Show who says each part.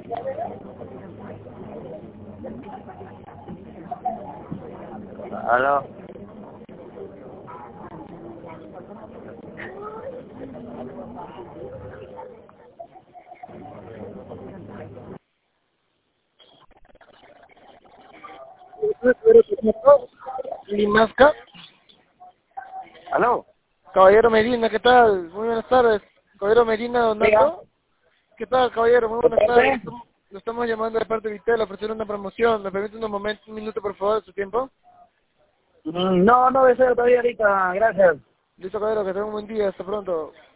Speaker 1: Aló.
Speaker 2: Limasca.
Speaker 1: Aló.
Speaker 2: Caballero Medina, ¿qué tal? Muy buenas tardes. Caballero Medina, Donato. ¿Qué tal, caballero? Muy buenas tardes. Lo estamos llamando de parte de Vitel, ofreciendo una promoción. ¿Me permite un minuto, por favor, de su tiempo?
Speaker 1: No deseo todavía ahorita, gracias.
Speaker 2: Listo, caballero, que tenga un buen día. Hasta pronto.